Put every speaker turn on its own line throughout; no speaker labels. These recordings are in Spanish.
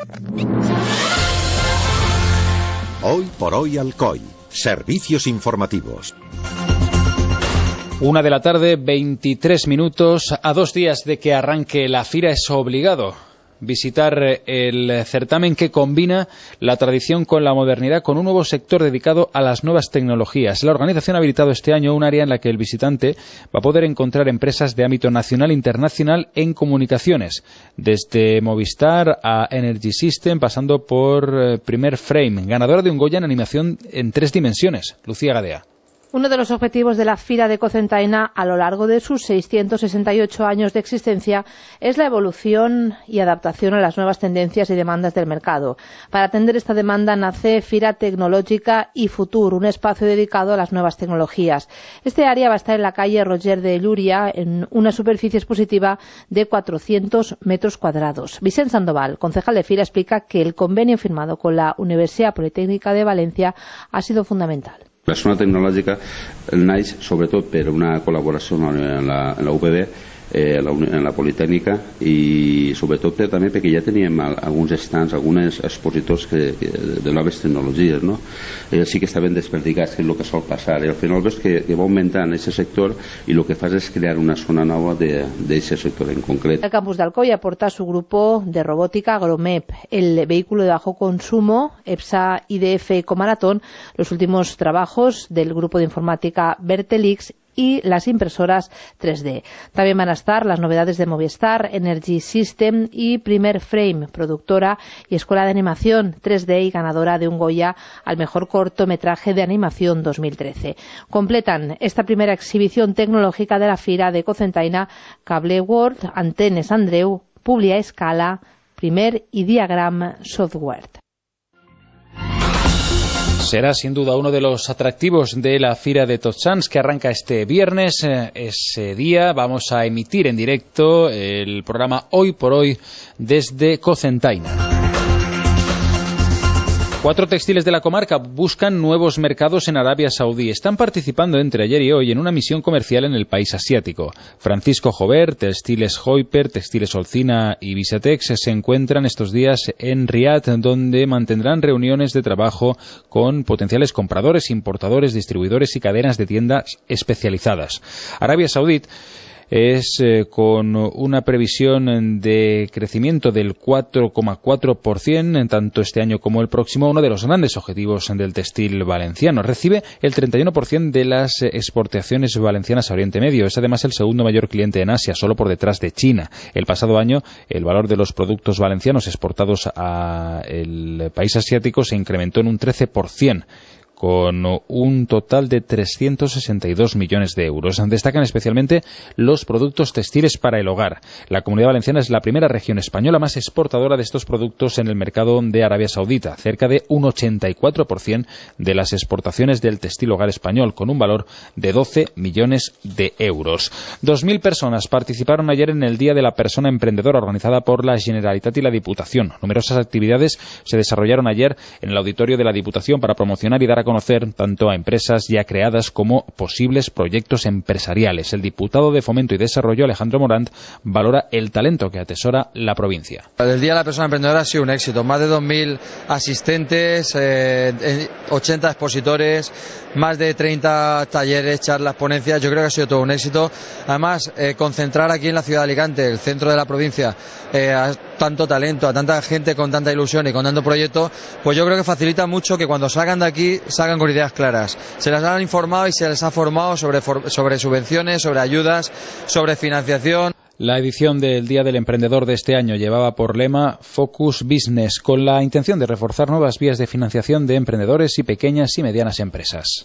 Hoy por hoy Alcoy. Servicios informativos.
1:00 p.m, 23 minutos. A 2 días de que arranque la Fira es obligado visitar el certamen que combina la tradición con la modernidad, con un nuevo sector dedicado a las nuevas tecnologías. La organización ha habilitado este año un área en la que el visitante va a poder encontrar empresas de ámbito nacional e internacional en comunicaciones, desde Movistar a Energy System, pasando por Primer Frame, ganadora de un Goya en animación en 3 dimensiones. Lucía Gadea.
Uno de los objetivos de la Fira de Cocentaina a lo largo de sus 668 años de existencia es la evolución y adaptación a las nuevas tendencias y demandas del mercado. Para atender esta demanda nace Fira Tecnológica y Futur, un espacio dedicado a las nuevas tecnologías. Este área va a estar en la calle Roger de Llúria, en una superficie expositiva de 400 metros cuadrados. Vicent Sandoval, concejal de Fira, explica que el convenio firmado con la Universitat Politécnica de Valencia ha sido fundamental.
La zona tecnològica naix sobretot per una col·laboració en la UPB, en la Politècnica, i sobretot també perquè ja teníem alguns stands, alguns expositors de noves tecnologies, no? Sí que estaven desperdigats, que és el que sol passar, i al final ves que va augmentant aquest sector i el que fas és crear una zona nova d'aquest sector en concret.
El campus de Alcoy aporta su grupo de robótica Agromep, el vehículo de bajo consumo EPSA IDF Ecomaratón, los últimos trabajos del grupo de informática Vertelix y las impresoras 3D. También van a estar las novedades de Movistar, Energy System y Primer Frame, productora y escuela de animación 3D y ganadora de un Goya al mejor cortometraje de animación 2013. Completan esta primera exhibición tecnológica de la Fira de Cocentaina Cable World, Antenes Andreu, Publia Escala, Primer y Diagram Software.
Será sin duda uno de los atractivos de la Fira de Tots Sants, que arranca este viernes. Ese día vamos a emitir en directo el programa Hoy por Hoy desde Cocentaina. 4 textiles de la comarca buscan nuevos mercados en Arabia Saudí. Están participando entre ayer y hoy en una misión comercial en el país asiático. Francisco Jover, Textiles Hoiper, Textiles Olcina y Visatex se encuentran estos días en Riad, donde mantendrán reuniones de trabajo con potenciales compradores, importadores, distribuidores y cadenas de tiendas especializadas. Arabia Saudí es con una previsión de crecimiento del 4,4% tanto este año como el próximo, uno de los grandes objetivos del textil valenciano. Recibe el 31% de las exportaciones valencianas a Oriente Medio. Es además el segundo mayor cliente en Asia, solo por detrás de China. El pasado año el valor de los productos valencianos exportados al país asiático se incrementó en un 13%. Con un total de 362 millones de euros. Destacan especialmente los productos textiles para el hogar. La Comunidad Valenciana es la primera región española más exportadora de estos productos en el mercado de Arabia Saudita, cerca de un 84% de las exportaciones del textil hogar español, con un valor de 12 millones de euros. 2.000 personas participaron ayer en el Día de la Persona Emprendedora, organizada por la Generalitat y la Diputación. Numerosas actividades se desarrollaron ayer en el auditorio de la Diputación para promocionar y dar a conocer tanto a empresas ya creadas como posibles proyectos empresariales. El diputado de Fomento y Desarrollo, Alejandro Morant, valora el talento que atesora la provincia.
El Día de la Persona Emprendedora ha sido un éxito. Más de 2.000 asistentes, 80 expositores, más de 30 talleres, charlas, ponencias. Yo creo que ha sido todo un éxito. Además, concentrar aquí en la ciudad de Alicante, el centro de la provincia, a tanto talento, a tanta gente con tanta ilusión y con tanto proyecto, pues yo creo que facilita mucho que cuando salgan de aquí salgan con ideas claras. Se las han informado y se les ha formado sobre subvenciones, sobre ayudas, sobre financiación.
La edición del Día del Emprendedor de este año llevaba por lema Focus Business, con la intención de reforzar nuevas vías de financiación de emprendedores y pequeñas y medianas empresas.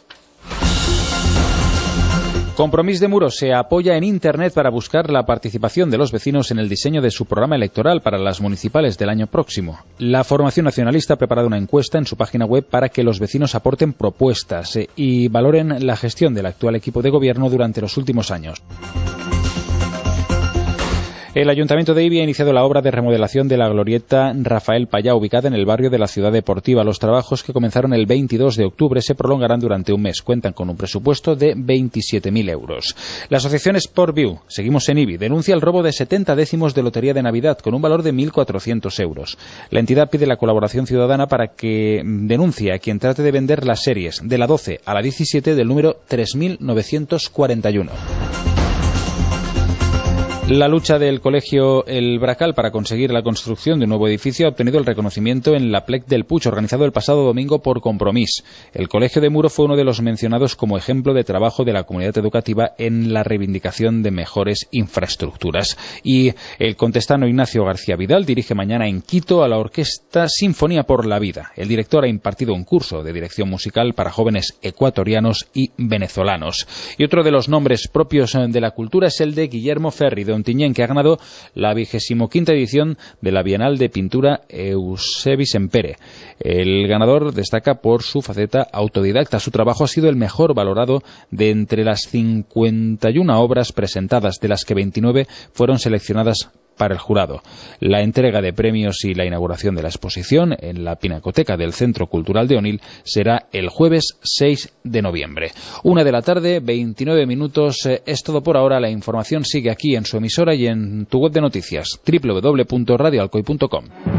Compromís de Muros se apoya en Internet para buscar la participación de los vecinos en el diseño de su programa electoral para las municipales del año próximo. La formación nacionalista ha preparado una encuesta en su página web para que los vecinos aporten propuestas y valoren la gestión del actual equipo de gobierno durante los últimos años. El Ayuntamiento de Ibi ha iniciado la obra de remodelación de la glorieta Rafael Payá, ubicada en el barrio de la Ciudad Deportiva. Los trabajos, que comenzaron el 22 de octubre, se prolongarán durante un mes. Cuentan con un presupuesto de 27.000 euros. La asociación Sportview, seguimos en Ibi, denuncia el robo de 70 décimos de lotería de Navidad con un valor de 1.400 euros. La entidad pide la colaboración ciudadana para que denuncie a quien trate de vender las series de la 12 a la 17 del número 3.941. La lucha del colegio El Bracal para conseguir la construcción de un nuevo edificio ha obtenido el reconocimiento en la Plec del Puig, organizado el pasado domingo por Compromís. El colegio de Muro fue uno de los mencionados como ejemplo de trabajo de la comunidad educativa en la reivindicación de mejores infraestructuras. Y el contestano Ignacio García Vidal dirige mañana en Quito a la Orquesta Sinfonía por la Vida. El director ha impartido un curso de dirección musical para jóvenes ecuatorianos y venezolanos. Y otro de los nombres propios de la cultura es el de Guillermo Ferri, de Ontinyent, que ha ganado la 25ª edición de la Bienal de Pintura Eusebi Sempere. El ganador destaca por su faceta autodidacta. Su trabajo ha sido el mejor valorado de entre las 51 obras presentadas, de las que 29 fueron seleccionadas para el jurado. La entrega de premios y la inauguración de la exposición en la Pinacoteca del Centro Cultural de Onil será el jueves 6 de noviembre. 1:29 p.m. Es todo por ahora. La información sigue aquí en su emisora y en tu web de noticias, www.radioalcoy.com.